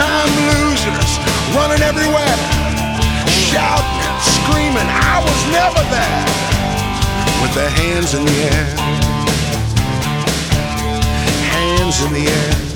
time losers running everywhere, shouting and screaming, I was never there, with their hands in the air, hands in the air.